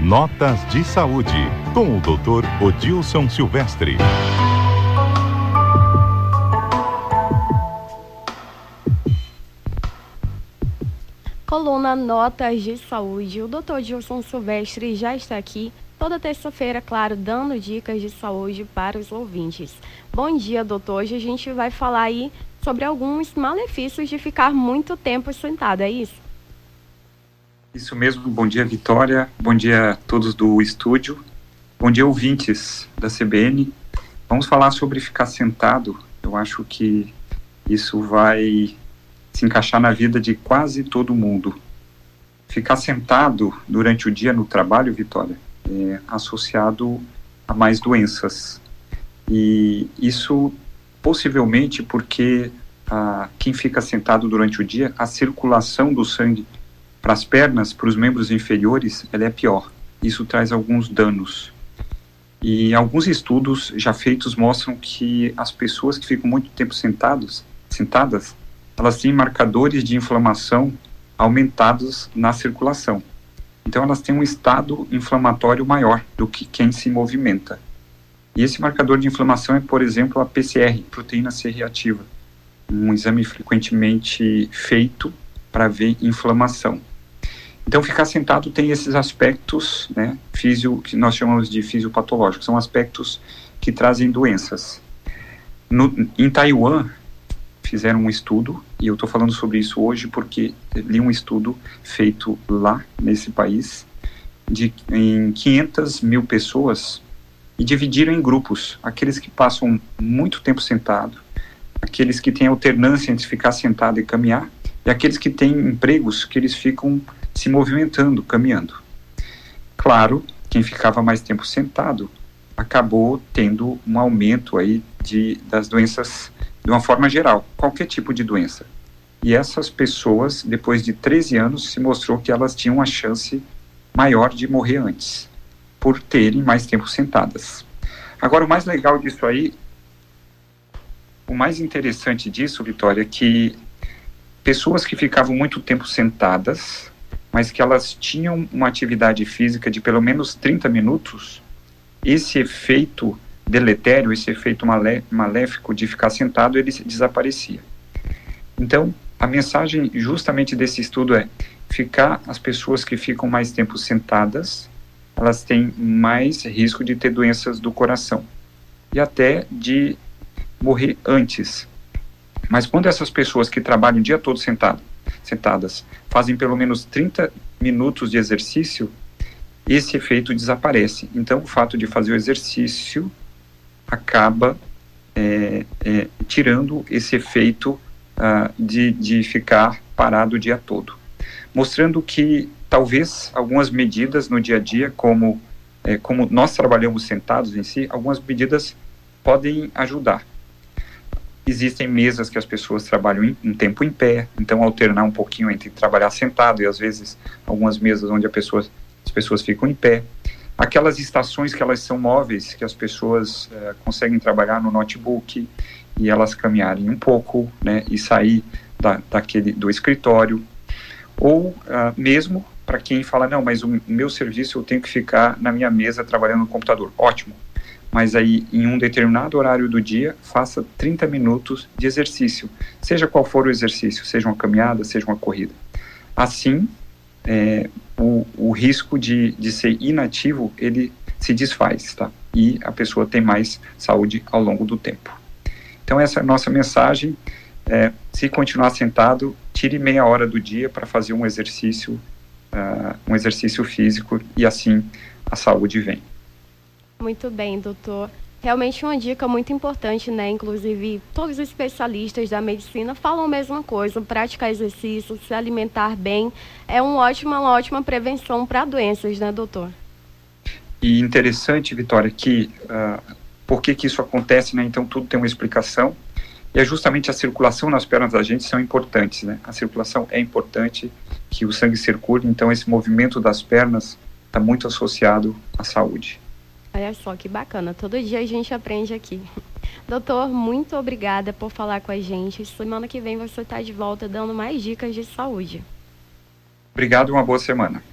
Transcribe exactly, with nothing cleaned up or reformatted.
Notas de Saúde, com o doutor Odilson Silvestre. Coluna Notas de Saúde. O doutor Odilson Silvestre já está aqui toda terça-feira, claro, dando dicas de saúde para os ouvintes. Bom dia, doutor. Hoje a gente vai falar aí sobre alguns malefícios de ficar muito tempo sentado, é isso? Isso mesmo. Bom dia, Vitória. Bom dia a todos do estúdio. Bom dia, ouvintes da C B N. Vamos falar sobre ficar sentado. Eu acho que isso vai se encaixar na vida de quase todo mundo. Ficar sentado durante o dia no trabalho, Vitória, é associado a mais doenças. E isso possivelmente porque ah, quem fica sentado durante o dia, a circulação do sangue para as pernas, para os membros inferiores, ela é pior. Isso traz alguns danos. E alguns estudos já feitos mostram que as pessoas que ficam muito tempo sentados, sentadas, elas têm marcadores de inflamação aumentados na circulação. Então elas têm um estado inflamatório maior do que quem se movimenta. E esse marcador de inflamação é, por exemplo, a P C R, proteína C reativa, um exame frequentemente feito para ver inflamação. Então, ficar sentado tem esses aspectos, né, fisio, que nós chamamos de fisiopatológicos, são aspectos que trazem doenças. No, em Taiwan, fizeram um estudo, e eu estou falando sobre isso hoje porque li um estudo feito lá, nesse país, de, em quinhentas mil pessoas, e dividiram em grupos, aqueles que passam muito tempo sentado, aqueles que têm alternância entre ficar sentado e caminhar, e aqueles que têm empregos que eles ficam se movimentando, caminhando. Claro, quem ficava mais tempo sentado acabou tendo um aumento aí de, das doenças de uma forma geral, qualquer tipo de doença. E essas pessoas, depois de treze anos, se mostrou que elas tinham uma chance maior de morrer antes, por terem mais tempo sentadas. Agora, o mais legal disso aí, o mais interessante disso, Vitória, é que pessoas que ficavam muito tempo sentadas, mas que elas tinham uma atividade física de pelo menos trinta minutos, esse efeito deletério, esse efeito malé, maléfico de ficar sentado, ele desaparecia. Então, a mensagem justamente desse estudo é ficar, as pessoas que ficam mais tempo sentadas, elas têm mais risco de ter doenças do coração e até de morrer antes. Mas quando essas pessoas que trabalham o dia todo sentado, sentadas fazem pelo menos trinta minutos de exercício, esse efeito desaparece. Então, o fato de fazer o exercício acaba é, é, tirando esse efeito uh, de, de ficar parado o dia todo. Mostrando que talvez algumas medidas no dia a dia, como, é, como nós trabalhamos sentados em si, algumas medidas podem ajudar. Existem mesas que as pessoas trabalham em, um tempo em pé, então alternar um pouquinho entre trabalhar sentado e às vezes algumas mesas onde a pessoa, as pessoas ficam em pé. Aquelas estações que elas são móveis, que as pessoas eh, conseguem trabalhar no notebook e elas caminharem um pouco, né, e sair da, daquele, do escritório. Ou uh, mesmo para quem fala, não, mas o meu serviço eu tenho que ficar na minha mesa trabalhando no computador. Ótimo. Mas aí, em um determinado horário do dia, faça trinta minutos de exercício, seja qual for o exercício, seja uma caminhada, seja uma corrida. Assim, é, o, o risco de, de ser inativo, ele se desfaz, tá? E a pessoa tem mais saúde ao longo do tempo. Então, essa é a nossa mensagem. É, se continuar sentado, tire meia hora do dia para fazer um exercício, uh, um exercício físico, e assim a saúde vem. Muito bem, doutor. Realmente uma dica muito importante, né? Inclusive, todos os especialistas da medicina falam a mesma coisa. Praticar exercício, se alimentar bem, é um ótimo, uma ótima prevenção para doenças, né, doutor? E interessante, Vitória, que uh, por que que isso acontece, né? Então, tudo tem uma explicação. E é justamente a circulação nas pernas da gente são importantes, né? A circulação é importante, que o sangue circule, então esse movimento das pernas está muito associado à saúde. Olha só que bacana, todo dia a gente aprende aqui. Doutor, muito obrigada por falar com a gente. Semana que vem você está de volta dando mais dicas de saúde. Obrigado e uma boa semana.